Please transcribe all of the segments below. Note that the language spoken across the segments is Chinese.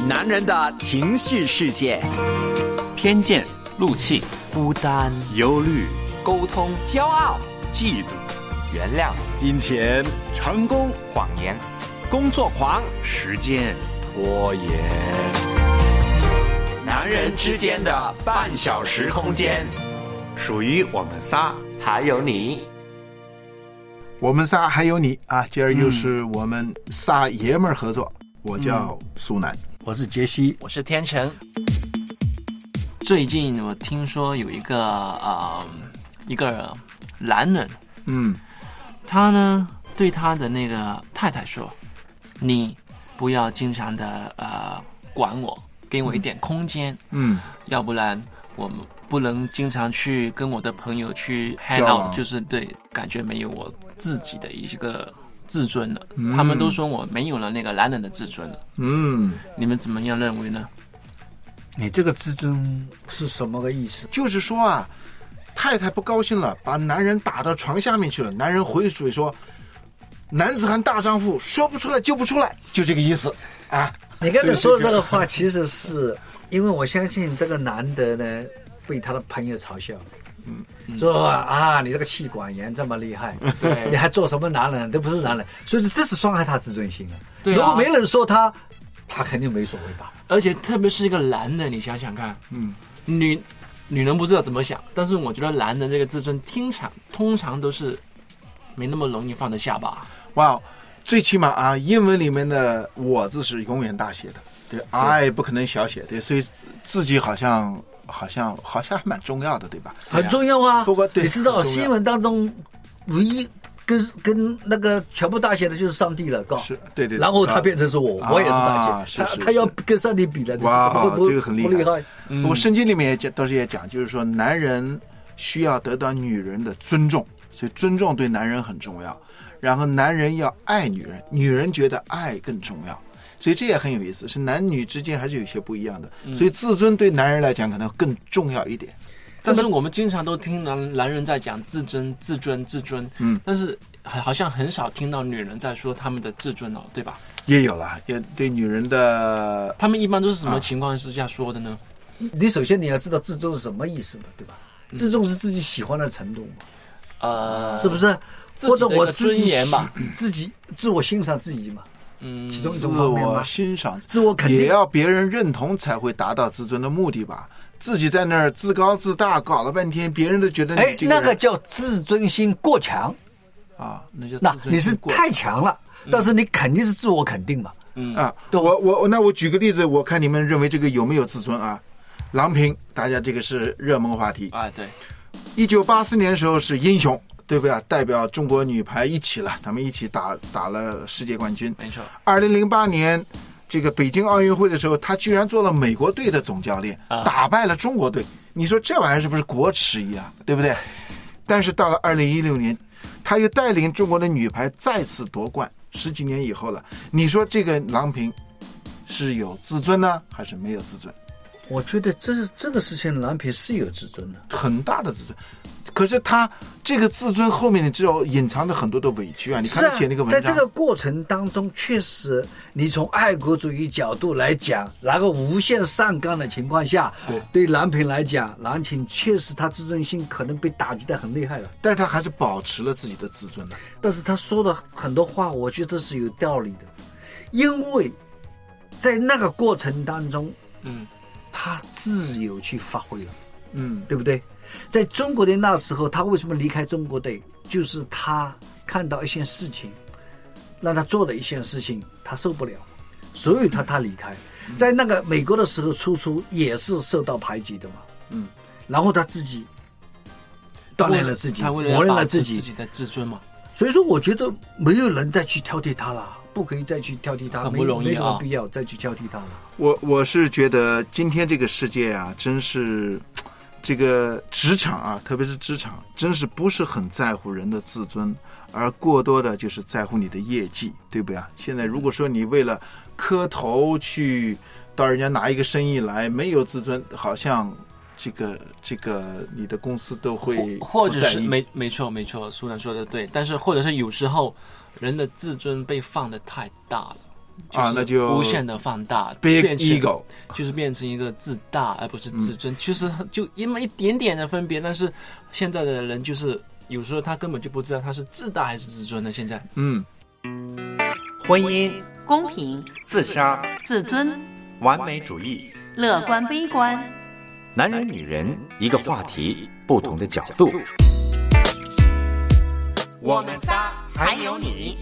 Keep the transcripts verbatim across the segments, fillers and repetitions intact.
男人的情绪世界， 偏见、怒气、 孤单、 忧虑、 沟通、 骄傲、 嫉妒、原谅、 金钱、成功、 谎言、 工作狂、 时间、拖延。 男人之间的半小时空间， 属于我们仨，还有你。 我们仨还有你啊！今儿又是我们仨爷们儿合作。嗯、我叫苏南、 嗯，我是杰西， 我是天成。最近我听说有一个呃一个男人， 嗯， 他呢对他的那个太太说：“你不要经常的呃管我，给我一点空间， 嗯， 要不然我们不能经常去跟我的朋友去 hang out， 就是对，感觉没有我自己的一个自尊了。嗯、他们都说我没有了那个男人的自尊了。 嗯， 你们怎么样认为呢？ 你这个自尊是什么个意思？ 就是说啊，太太不高兴了，把男人打到床下面去了，男人回嘴说：“男子汉大丈夫，说不出来就不出来，就这个意思啊。” 你刚才说的这个话，其实是因为我相信这个男的呢，被他的朋友嘲笑，嗯，说啊，你这个气管炎这么厉害，对，你还做什么男人？都不是男人，所以这是伤害他自尊心啊。 对啊， 如果没人说他，他肯定没所谓吧。 而且特别是一个男的，你想想看， 嗯， 女女人不知道怎么想，但是我觉得男人这个自尊，通常通常都是没那么容易放得下吧。 哇，最起码啊，英文里面的我字是永远大写的，对 ，I 不可能小写，对，所以自己好像好像好像还蛮重要的，对吧？ 很重要啊。 不过对， 你知道新闻当中唯一跟跟那个全部大写的就是上帝了，告是，对 对, 对。 然后他变成是我，啊、我也是大写， 啊、是是是他他要跟上帝比了， 哇， 怎么会不这个很厉害。 不厉害？ 嗯、不过圣经里面也讲，当时也讲，就是说男人需要得到女人的尊重，所以尊重对男人很重要。然后男人要爱女人，女人觉得爱更重要，所以这也很有意思，是男女之间还是有些不一样的。嗯、所以自尊对男人来讲可能更重要一点。 但是我们经常都听男男人在讲自尊、自尊、自尊，嗯，但是好像很少听到女人在说他们的自尊哦，对吧？ 也有了，也对女人的， 他们一般都是什么情况之下说的呢？ 啊、你首先你要知道自尊是什么意思嘛，对吧？嗯、自尊是自己喜欢的程度嘛， 呃， 是不是？或者我自己尊严吧， 自己自我欣赏自己嘛， 嗯， 其中一种方面嘛， 自我欣赏、 自我肯定， 也要别人认同才会达到自尊的目的吧。自己在那儿自高自大，搞了半天，别人都觉得你这个人， 哎，那个叫自尊心过强啊，那叫自尊心过强。那你是太强了，嗯、但是你肯定是自我肯定嘛。 嗯啊，我我那我举个例子，我看你们认为这个有没有自尊啊？郎平，大家这个是热门话题啊。对， 一九八四年的时候是英雄。对不对？代表中国女排一起了，他们一起打打了世界冠军。 没错。 二零零八年这个北京奥运会的时候，他居然做了美国队的总教练，啊、打败了中国队。你说这玩意儿是不是国耻一样？对不对？但是到了二零一六年，他又带领中国的女排再次夺冠，十几年以后了。你说这个郎平是有自尊呢，还是没有自尊？ 我觉得这这个事情，郎平是有自尊的， 很大的自尊。可是他这个自尊后面，你知道隐藏着很多的委屈啊！你看他写那个文章， 在这个过程当中，确实你从爱国主义角度来讲，然后无限上纲的情况下，对对郎平来讲，郎平确实他自尊心可能被打击得很厉害了， 但是他还是保持了自己的自尊的。 但是他说的很多话，我觉得是有道理的，因为在那个过程当中，嗯，他自由去发挥了，嗯，对不对？在中国的那时候，他为什么离开中国队？就是他看到一件事情，让他做的一件事情，他受不了，所以他他离开。在那个美国的时候，初初也是受到排挤的嘛，嗯，然后他自己锻炼了自己，磨练了自己自己的自尊嘛。 所以说，我觉得没有人再去挑剔他了，不可以再去挑剔他， 很不容易啊， 没什么必要再去挑剔他了。 我我是觉得今天这个世界啊，真是。这个职场啊，特别是职场，真是不是很在乎人的自尊，而过多的就是在乎你的业绩，对不对啊？现在如果说你为了磕头去到人家拿一个生意来，没有自尊，好像这个这个你的公司都会或者是没没错没错，苏南说的对，但是或者是有时候人的自尊被放得太大了， 啊，那就无限的放大 ，big ego， 就是变成一个自大，而不是自尊。嗯、其实就那么一点点的分别，但是现在的人就是有时候他根本就不知道他是自大还是自尊的。现在， 嗯， 婚姻、 公平、 自杀、 自尊、 完美主义、 乐观悲观， 男人女人一个话题，不同的角度。 我们仨还有你。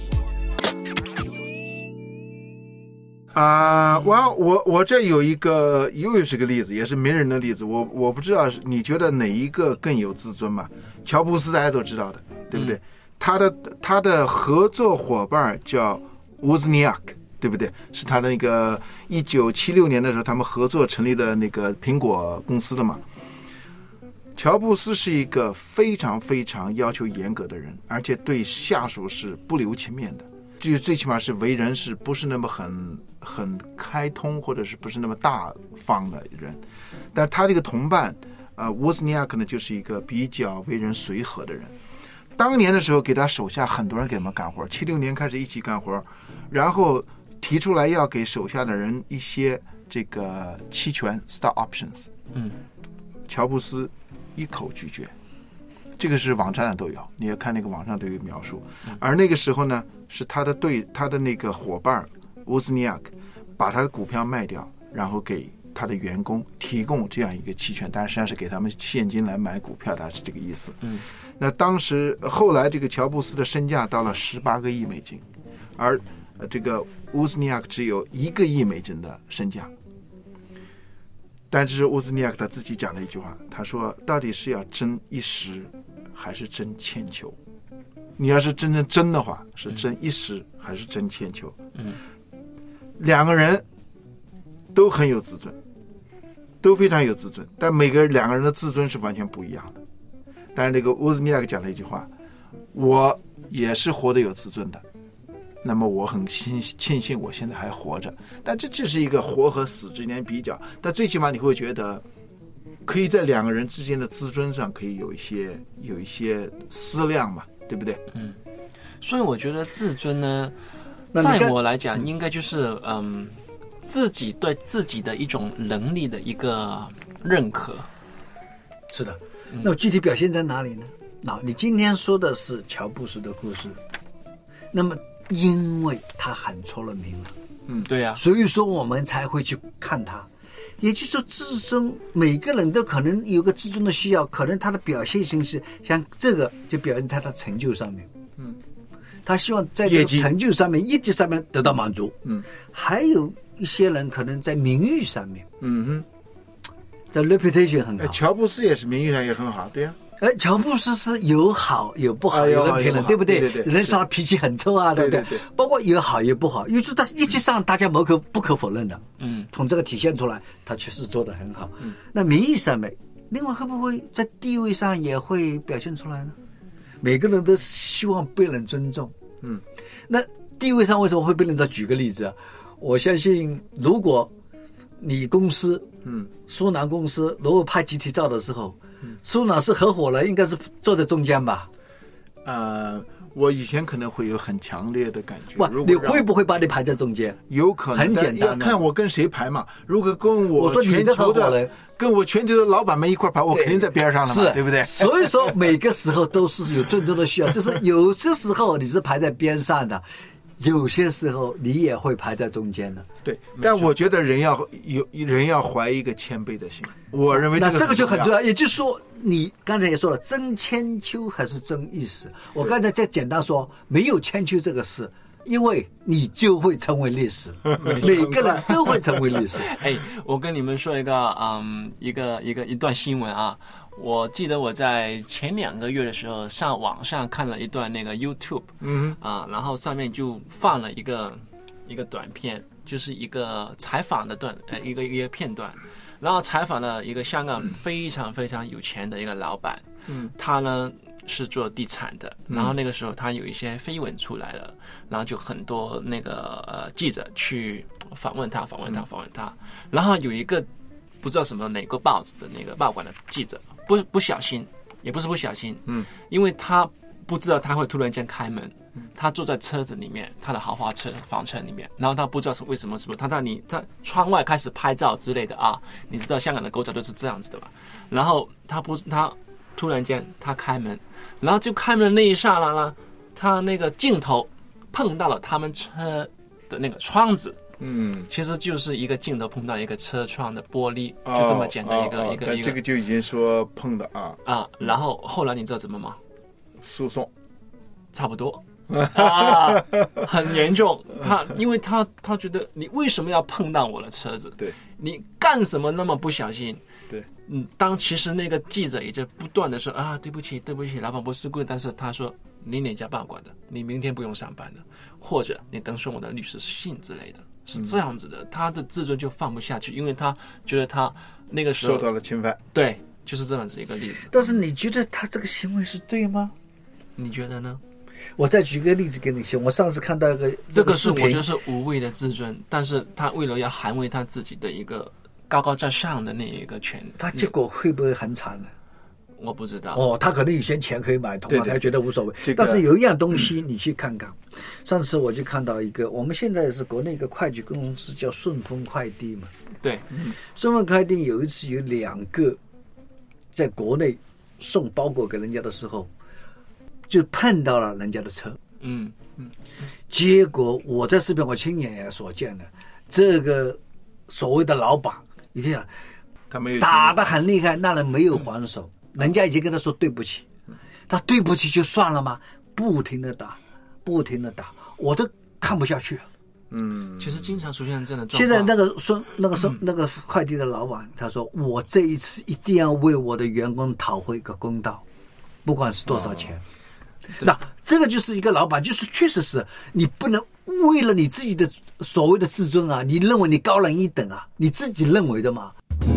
啊，我我我这有一个又是个例子，也是名人的例子。我我不知道你觉得哪一个更有自尊嘛？乔布斯大家都知道的，对不对？嗯、他的他的合作伙伴叫沃兹尼亚克，对不对？是他的那个一九七六年的时候，他们合作成立的那个苹果公司的嘛。乔布斯是一个非常非常要求严格的人，而且对下属是不留情面的。就最起码是为人是不是那么很很开通，或者是不是那么大方的人。但他这个同伴呃沃兹尼亚克呢，就是一个比较为人随和的人。当年的时候给他手下很多人给他们干活，七六年开始一起干活，然后提出来要给手下的人一些这个期权 stock options， 嗯， 乔布斯一口拒绝。这个是网站上都有，你要看那个网上都有描述。而那个时候呢，是他的对他的那个伙伴沃兹尼亚克把他的股票卖掉，然后给他的员工提供这样一个期权，但是实际上是给他们现金来买股票，大概是这个意思。 嗯， 那当时后来这个乔布斯的身价到了十八个亿美金，而这个沃兹尼亚克只有一个亿美金的身价。但这是沃兹尼亚克他自己讲的一句话，他说到底是要争一时还是争千秋？你要是真正争的话，是争一时还是争千秋？ 嗯， 两个人都很有自尊，都非常有自尊，但每个两个人的自尊是完全不一样的。但是那个沃兹尼亚克讲了一句话，我也是活得有自尊的，那么我很庆幸我现在还活着。但这只是一个活和死之间比较，但最起码你会觉得可以在两个人之间的自尊上可以有一些有一些思量嘛，对不对？ 嗯，所以我觉得自尊呢，在我来讲应该就是嗯自己对自己的一种能力的一个认可。 是的，那具体表现在哪里呢？那你今天说的是乔布斯的故事，那么因为他喊出了名了， 嗯，对呀、啊， 所以说我们才会去看他。也就是说，自尊每个人都可能有个自尊的需要，可能他的表现形式像这个就表现在他的成就上面， 嗯， 他希望在这个成就上面、业绩上面得到满足， 嗯， 还有一些人可能在名誉上面， 嗯哼， 在 reputation 很好。 乔布斯也是名誉上也很好，对呀、啊。 而乔布斯是有好有不好，有人评论，对不对？ 对对对， 人说他脾气很臭啊，对不对？ 对对对， 包括有好有不好，因为他一直上大家不可不可否认的。 嗯， 从这个体现出来，他确实做得很好。 嗯， 那名义上面，另外会不会在地位上也会表现出来呢？每个人都希望被人尊重。 嗯， 那地位上为什么会被人尊重？举个例子啊，我相信如果你公司， 嗯， 苏南公司如果拍集体照的时候。苏南是合伙人，应该是坐在中间吧？ 呃，我以前可能会有很强烈的感觉。 不，你会不会把你排在中间？ 有可能， 很简单， 要看我跟谁排嘛。如果跟我全球的，跟我全球的老板们一块排，我肯定在边上了嘛， 对, 对不对？ 所以说每个时候都是有尊重的需要，就是有些时候你是排在边上的。有些时候你也会排在中间的， 对。但我觉得人要有人要怀一个谦卑的心，我认为这个那这个就很重要。也就是说，你刚才也说了，争千秋还是争一时？我刚才再简单说，没有千秋这个事，因为你就会成为历史，每个人都会成为历史。 哎，我跟你们说一个，嗯，一个一个一段新闻啊。我记得我在前两个月的时候上网上看了一段那个 YouTube， 嗯啊，然后上面就放了一个一个短片，就是一个采访的段，呃，一个一个片段，然后采访了一个香港非常非常有钱的一个老板， 嗯， 他呢是做地产的，然后那个时候他有一些绯闻出来了，然后就很多那个呃记者去访问他，访问他，访问他，然后有一个不知道什么哪个报纸的那个报馆的记者。不不小心，也不是不小心， 嗯， 因为他不知道他会突然间开门， 他坐在车子里面，他的豪华车房车里面，然后他不知道是为什么，是不是他在你在窗外开始拍照之类的啊？你知道香港的狗仔都是这样子的吧？然后他不他突然间他开门，然后就开门的那一刹那呢，他那个镜头碰到了他们车的那个窗子。 嗯， 其实就是一个镜头碰到一个车窗的玻璃，哦、就这么简单一个、 哦、 一个一个。 这个就已经说碰的啊啊，然后后来你知道怎么吗？ 诉讼， 差不多啊，很严重。他因为他他觉得你为什么要碰到我的车子？ 对， 你干什么那么不小心？ 对， 嗯，当其实那个记者也就不断的说啊，对不起，对不起，老板不是故意，但是他说你哪家报馆的，你明天不用上班了，或者你等送我的律师信之类的。是这样子的，他的自尊就放不下去，因为他觉得他那个时候受到了侵犯。 对，就是这样子一个例子。 但是你觉得他这个行为是对吗？ 你觉得呢？ 我再举个例子给你听。我上次看到一个这个是我觉得是无谓的自尊，但是他为了要捍卫他自己的一个高高在上的那一个权利， 他结果会不会很惨呢？ 我不知道哦，他可能有些钱可以买通啊，他觉得无所谓。 这个、 但是有一样东西你去看看，上次我就看到一个，我们现在是国内一个快递公司叫顺丰快递嘛。 对， 嗯、顺丰快递有一次有两个在国内送包裹给人家的时候，就碰到了人家的车。 嗯嗯， 结果我在视频我亲眼也所见的，这个所谓的老板一定要他没有打得很厉害，那人没有还手。人家已经跟他说对不起，他对不起就算了吗？不停的打，不停的打，我都看不下去了。 嗯，其实经常出现这样的状况。 现在那个说那个说、嗯、那个快递的老板他说，我这一次一定要为我的员工讨回一个公道，不管是多少钱。哦、那这个就是一个老板，就是确实是你不能为了你自己的所谓的自尊啊，你认为你高人一等啊，你自己认为的嘛。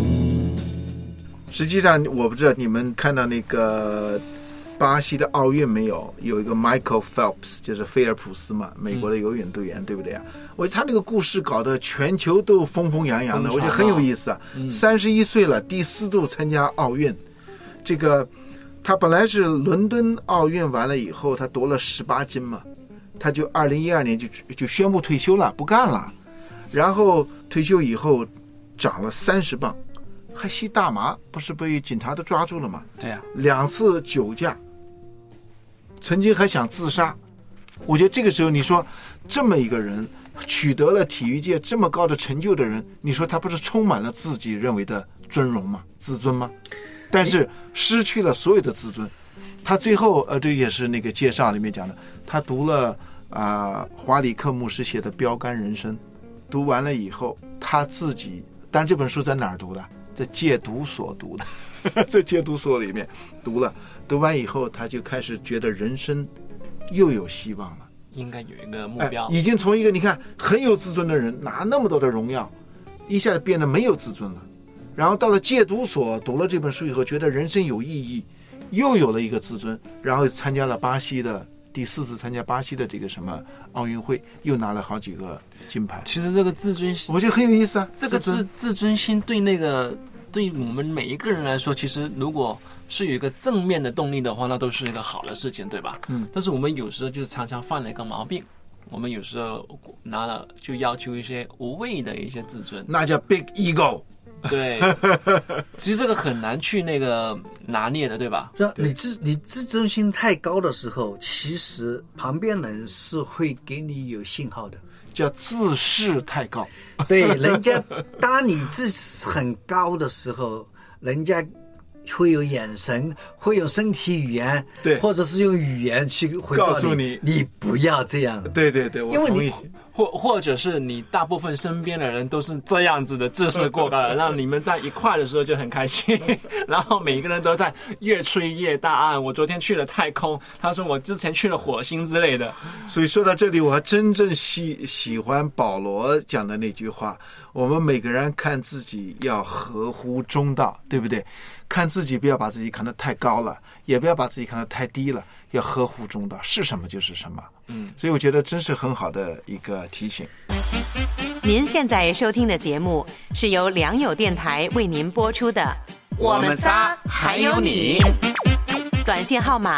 实际上我不知道你们看到那个巴西的奥运没有，有一个 Michael Phelps 就是菲尔普斯嘛，美国的游泳队员、嗯、对不对啊？我觉得他那个故事搞得全球都风风扬扬的，我觉得很有意思啊。三十一岁了，第四度参加奥运，这个他本来是伦敦奥运完了以后他夺了十八金嘛，他就二零一二年就就宣布退休了，不干了，然后退休以后长了三十磅，还吸大麻，不是被警察都抓住了吗？ 对呀、啊， 两次酒驾，曾经还想自杀。我觉得这个时候你说这么一个人取得了体育界这么高的成就的人，你说他不是充满了自己认为的尊荣吗？自尊吗？但是失去了所有的自尊。他最后呃，这也是那个介绍里面讲的，他读了啊、呃、华里克牧师写的《标杆人生》，读完了以后他自己，但这本书在哪儿读的？在戒毒所读的，在戒毒所里面读了，读完以后他就开始觉得人生又有希望了， 应该有一个目标、 哎、已经从一个你看很有自尊的人，拿那么多的荣耀，一下子变得没有自尊了。然后到了戒毒所读了这本书以后，觉得人生有意义，又有了一个自尊，然后参加了巴西的第四次参加巴西的这个什么奥运会，又拿了好几个金牌。 其实这个自尊心， 我觉得很有意思啊。 这个自自尊心对那个对我们每一个人来说，其实如果是有一个正面的动力的话，那都是一个好的事情，对吧？嗯。但是我们有时候就是常常犯了一个毛病，我们有时候拿了就要求一些无谓的一些自尊， 那叫 big ego。 对，其实这个很难去那个拿捏的，对吧？ 对，你自你自尊心太高的时候，其实旁边人是会给你有信号的， 叫自视太高。 对，人家当你自视很高的时候，人家会有眼神，会有身体语言， 对， 或者是用语言去回告诉你， 你不要这样。 对对对，我同意。 因为你或或者是你大部分身边的人都是这样子的自视过高的，让你们在一块的时候就很开心，然后每个人都在越吹越大啊！我昨天去了太空，他说我之前去了火星之类的。 所以说到这里，我真正喜喜欢保罗讲的那句话：我们每个人看自己要合乎中道，对不对？看自己不要把自己看得太高了，也不要把自己看得太低了，要合乎中道，是什么就是什么。嗯，所以我觉得真是很好的一个提醒。 您现在收听的节目是由良友电台为您播出的《我们仨还有你》，短信号码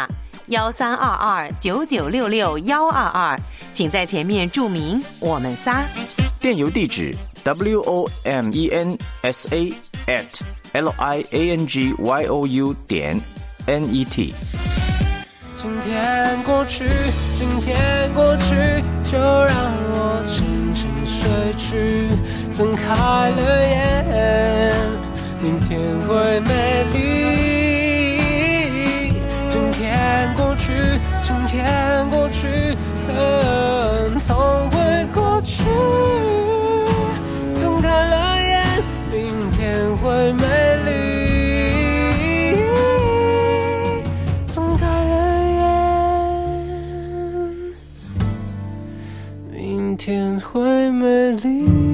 幺三二二九九六六幺二二，请在前面注明我们仨。 电邮地址 w o m e n s a at l i a n g y o u 点 n e t。 今天过去，今天过去，就让我轻轻睡去。睁开了眼，明天会美丽。今天过去，今天过去，疼痛会过去。睁开了眼，明天会美丽。睁开了眼，明天会美丽。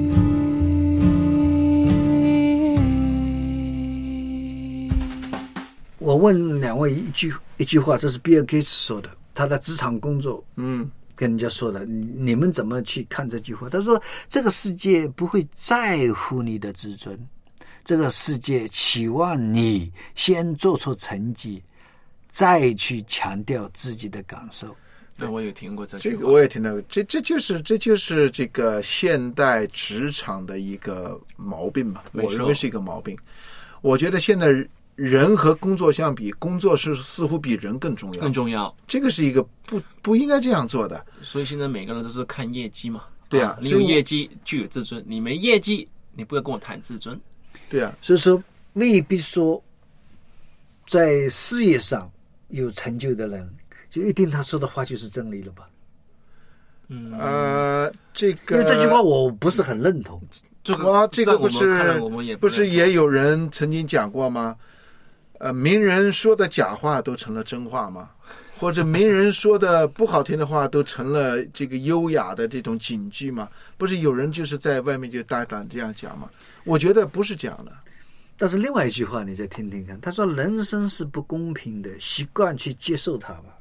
我问两位一句一句话，这是比尔盖茨说的，他的职场工作，嗯，跟人家说的，你们怎么去看这句话？他说，这个世界不会在乎你的自尊，这个世界期望你先做出成绩，再去强调自己的感受。 那我有听过这句话， 这个我也听到过，这这就是这就是这个现代职场的一个毛病嘛，我认为是一个毛病。我觉得现在人和工作相比，工作是似乎比人更重要， 更重要。 这个是一个不不应该这样做的。 所以现在每个人都是看业绩嘛。 对啊， 啊你有业绩就有自尊，你没业绩，你不要跟我谈自尊。 对啊， 所以说未必说在事业上有成就的人，就一定他说的话就是真理了吧？ 嗯， 呃，这个因为这句话我不是很认同。 这个哇，这个不是我们也不是也有人曾经讲过吗？呃，名人说的假话都成了真话吗？或者名人说的不好听的话都成了这个优雅的这种警句吗？不是有人就是在外面就大胆这样讲吗？我觉得不是这样的。 但是另外一句话你再听听看，他说人生是不公平的，习惯去接受它吧。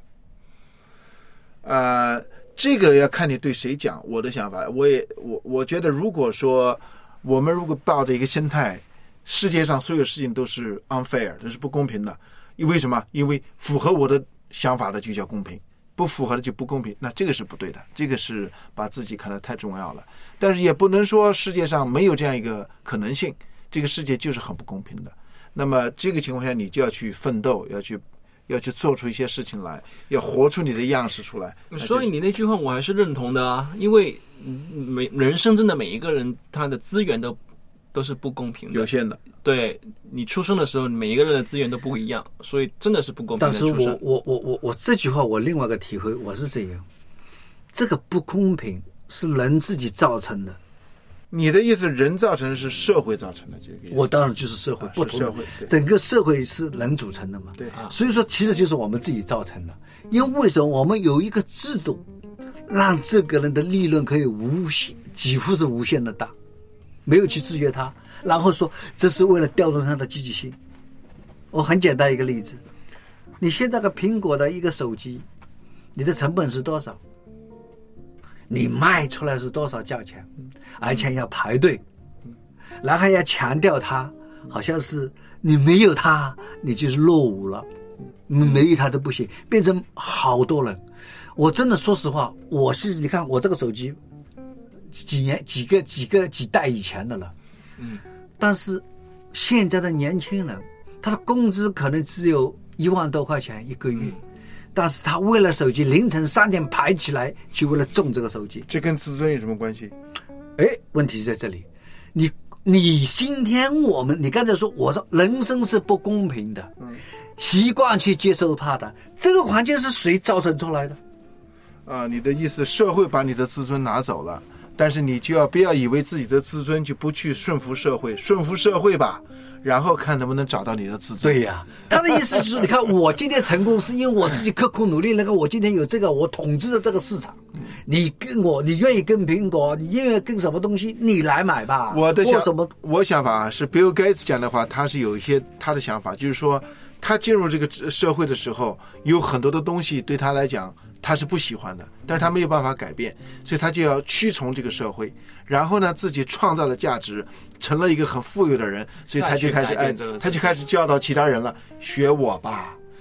呃，这个要看你对谁讲。我的想法，我也我我觉得，如果说我们如果抱着一个心态，世界上所有事情都是 unfair， 都是不公平的，因为什么？因为符合我的想法的就叫公平，不符合的就不公平，那这个是不对的，这个是把自己看得太重要了。但是也不能说世界上没有这样一个可能性，这个世界就是很不公平的。那么这个情况下，你就要去奋斗，要去要去做出一些事情来，要活出你的样式出来。 所以你那句话我还是认同的啊，因为每人生真的每一个人他的资源都都是不公平的， 有限的。 对，你出生的时候每一个人的资源都不一样，所以真的是不公平的出生。 但是我我我我我这句话我另外一个体会，我是这样，这个不公平是人自己造成的。 你的意思，人造成是社会造成的这个意思？ 我当然就是社会， 啊、 不同社会， 整个社会是人组成的嘛。 对， 所以说其实就是我们自己造成的。因为为什么我们有一个制度，让这个人的利润可以无限，几乎是无限的大，没有去制约他，然后说这是为了调动他的积极性。我很简单一个例子，你现在个苹果的一个手机，你的成本是多少？你卖出来是多少价钱？而且要排队，然后要强调它，好像是你没有它，你就是落伍了，没有它都不行，变成好多人。我真的说实话，我是你看我这个手机，几年几个几个几代以前的了，嗯，但是现在的年轻人，他的工资可能只有一万多块钱一个月。嗯，但是他为了手机凌晨三点排起来，去为了中这个手机， 这跟自尊有什么关系？ 哎，问题在这里，你你今天我们，你刚才说，我说人生是不公平的，嗯，习惯去接受它的，这个环境是谁造成出来的？ 啊，你的意思，社会把你的自尊拿走了，但是你就要不要以为自己的自尊就不去顺服社会，顺服社会吧。然后看能不能找到你的自尊。 对呀、啊，他的意思就是，你看我今天成功是因为我自己刻苦努力，那个我今天有这个，我统治了这个市场。你跟我，你愿意跟苹果，你愿意跟什么东西，你来买吧。 我的想， 什么？ 我想法是 Bill Gates 讲的话，他是有一些他的想法，就是说他进入这个社会的时候，有很多的东西对他来讲他是不喜欢的，但是他没有办法改变，所以他就要屈从这个社会。然后呢，自己创造了价值，成了一个很富有的人，所以他就开始哎，他就开始教导其他人了，学我吧。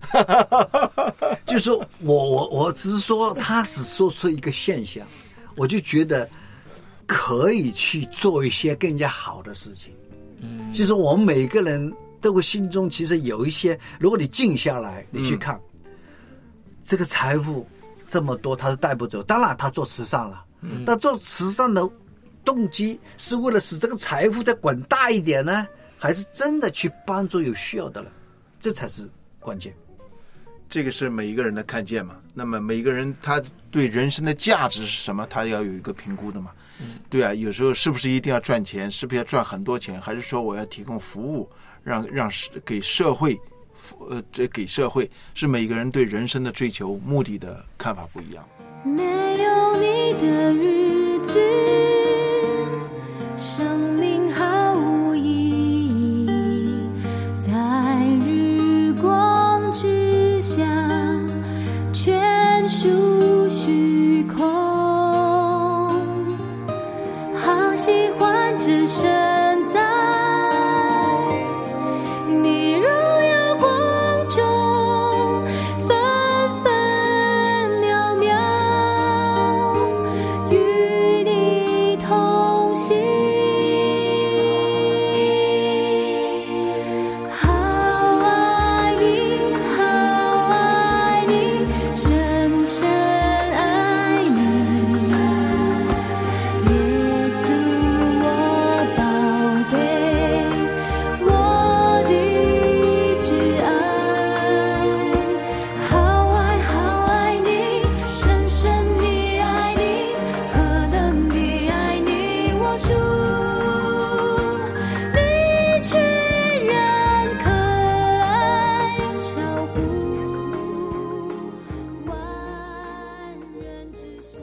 就是说我我我只是说，他是说出一个现象，我就觉得可以去做一些更加好的事情。嗯，其实我们每个人都会心中其实有一些，如果你静下来，你去看、嗯、这个财富这么多，他是带不走。当然，他做慈善了，嗯、但做慈善的动机是为了使这个财富再滚大一点呢，还是真的去帮助有需要的人？这才是关键。 这个是每一个人的看见嘛。那么每一个人他对人生的价值是什么，他要有一个评估的嘛。嗯，对啊，有时候是不是一定要赚钱，是不是要赚很多钱，还是说我要提供服务，让让给社会，呃，这给社会，是每一个人对人生的追求目的的看法不一样。 没有你的日子，生命毫无意义，在日光之下全属虚空，好喜欢这身在你荣耀光中分分秒秒与你同行，好爱你，好爱你，深深爱你，耶稣我宝贝，我的挚爱，好爱好爱你，深深地爱你，何等地爱你，我主，你全然可爱，超乎万人之上。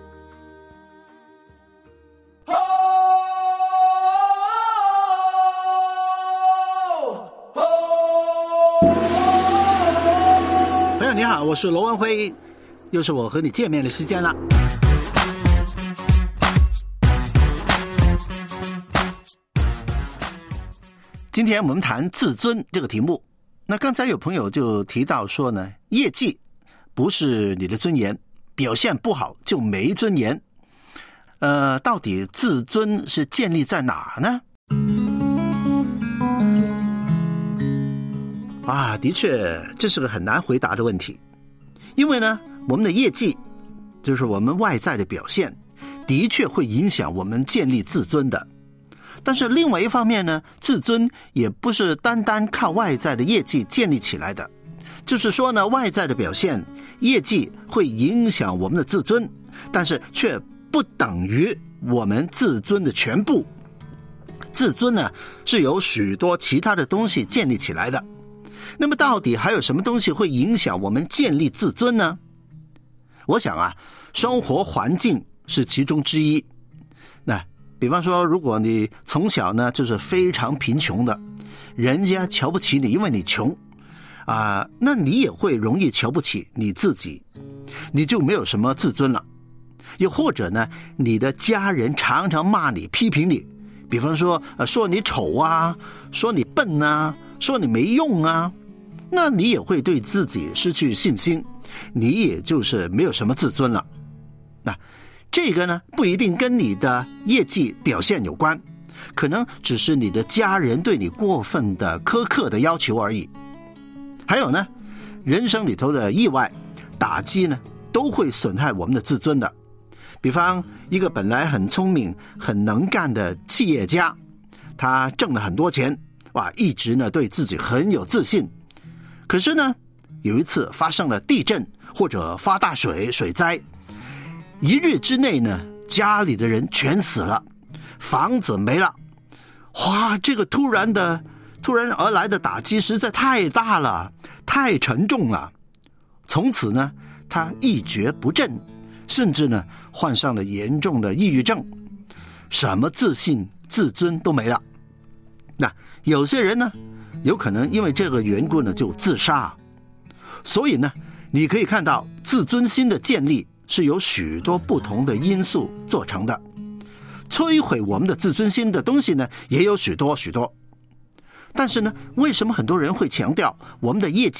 朋友你好，我是罗文辉，又是我和你见面的时间了。今天我们谈自尊这个题目。那刚才有朋友就提到说呢，业绩不是你的尊严，表现不好就没尊严。呃，到底自尊是建立在哪呢？啊，的确，这是个很难回答的问题。因为呢，我们的业绩，就是我们外在的表现，的确会影响我们建立自尊的。但是另外一方面呢，自尊也不是单单靠外在的业绩建立起来的。就是说呢，外在的表现，业绩会影响我们的自尊，但是却不等于我们自尊的全部。自尊呢，是由许多其他的东西建立起来的。那么到底还有什么东西会影响我们建立自尊呢？我想啊，生活环境是其中之一。那比方说，如果你从小呢就是非常贫穷的，人家瞧不起你，因为你穷啊、呃，那你也会容易瞧不起你自己，你就没有什么自尊了。又或者呢，你的家人常常骂你、批评你，比方说、呃、说你丑啊，说你笨啊，说你没用啊，那你也会对自己失去信心，你也就是没有什么自尊了。那这个呢，不一定跟你的业绩表现有关，可能只是你的家人对你过分的苛刻的要求而已。还有呢，人生里头的意外打击呢，都会损害我们的自尊的。比方一个本来很聪明很能干的企业家，他挣了很多钱，哇，一直呢对自己很有自信。可是呢，有一次发生了地震或者发大水水灾，一日之内呢，家里的人全死了，房子没了。哇，这个突然的突然而来的打击实在太大了，太沉重了。从此呢，他一蹶不振，甚至呢患上了严重的抑郁症，什么自信自尊都没了。那有些人呢，有可能因为这个缘故呢就自杀。所以呢，你可以看到自尊心的建立是由许多不同的因素做成的，摧毁我们的自尊心的东西呢也有许多许多。但是呢，为什么很多人会强调我们的业绩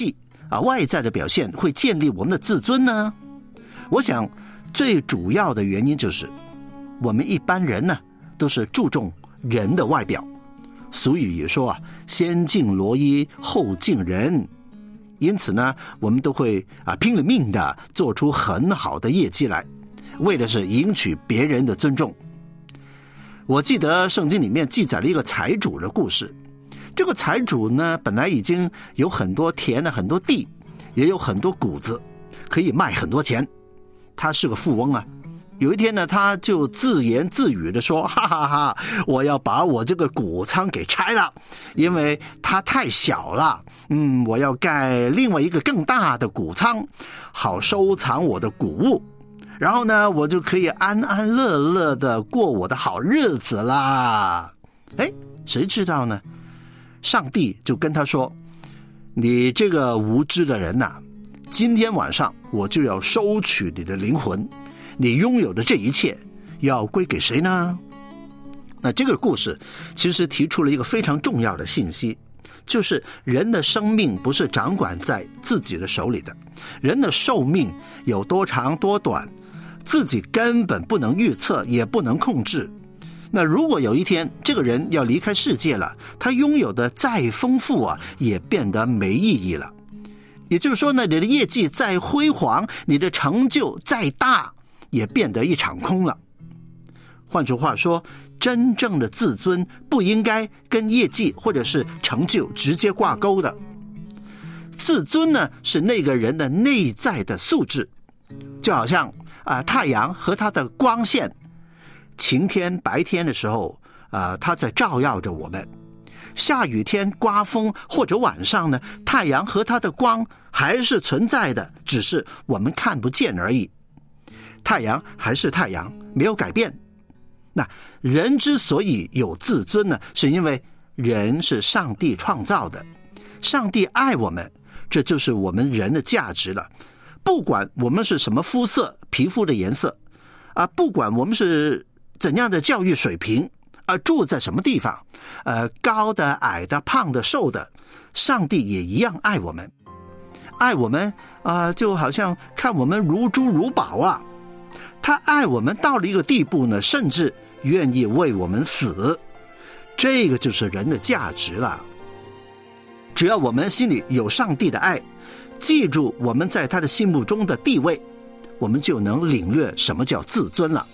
啊外在的表现会建立我们的自尊呢？我想最主要的原因就是我们一般人呢都是注重人的外表，俗语也说啊，先敬罗衣后敬人，因此呢我们都会啊拼了命的做出很好的业绩来，为的是赢取别人的尊重。我记得圣经里面记载了一个财主的故事，这个财主呢本来已经有很多田了很多地，也有很多谷子可以卖很多钱，他是个富翁啊。有一天呢他就自言自语的说，哈哈哈，我要把我这个谷仓给拆了，因为它太小了，嗯，我要盖另外一个更大的谷仓，好收藏我的谷物，然后呢我就可以安安乐乐的过我的好日子啦。哎，谁知道呢，上帝就跟他说，你这个无知的人啊，今天晚上我就要收取你的灵魂，你拥有的这一切要归给谁呢？那这个故事其实提出了一个非常重要的信息，就是人的生命不是掌管在自己的手里的，人的寿命有多长多短，自己根本不能预测，也不能控制。那如果有一天这个人要离开世界了，他拥有的再丰富啊，也变得没意义了。也就是说呢，你的业绩再辉煌，你的成就再大，也变得一场空了。换句话说，真正的自尊不应该跟业绩或者是成就直接挂钩的。自尊呢，是那个人的内在的素质，就好像啊、呃，太阳和它的光线，晴天白天的时候啊、呃，它在照耀着我们。下雨天刮风或者晚上呢，太阳和它的光还是存在的，只是我们看不见而已。太阳还是太阳，没有改变。那人之所以有自尊呢，是因为人是上帝创造的，上帝爱我们，这就是我们人的价值了。不管我们是什么肤色，皮肤的颜色啊，不管我们是怎样的教育水平啊，住在什么地方，呃，高的、矮的、胖的、瘦的，上帝也一样爱我们，爱我们啊、呃，就好像看我们如珠如宝啊。他爱我们到了一个地步呢，甚至愿意为我们死，这个就是人的价值了。只要我们心里有上帝的爱，记住我们在他的心目中的地位，我们就能领略什么叫自尊了。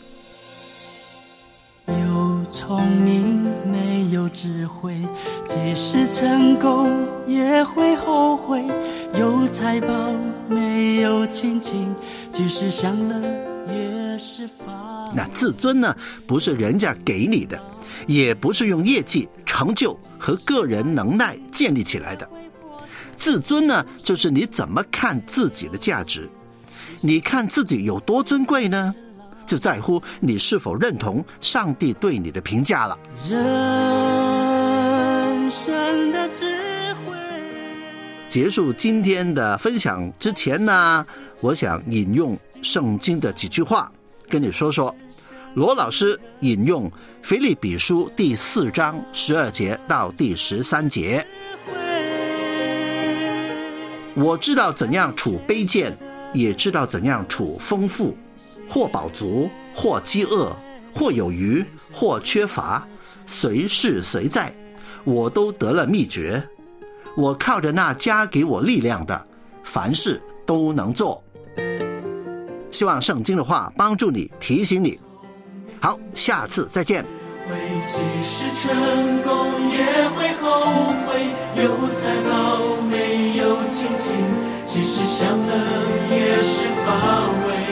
有聪明没有智慧，即使成功也会后悔，有财宝没有亲情，即使享乐也是乏味。 那自尊呢，不是人家给你的，也不是用业绩、成就和个人能耐建立起来的。自尊呢，就是你怎么看自己的价值，你看自己有多尊贵呢，就在乎你是否认同上帝对你的评价了。 人生的智慧。 结束今天的分享之前呢，我想引用圣经的几句话跟你说说。罗老师引用腓立比书第四章十二节到第十三节，我知道怎样处卑贱，也知道怎样处丰富，或饱足，或饥饿，或有余，或缺乏，随事随在，我都得了秘诀。我靠着那加给我力量的，凡事都能做。希望圣经的话帮助你，提醒你。好，下次再见。 即使成功也会后悔，有财宝没有亲情，即使享乐也是乏味。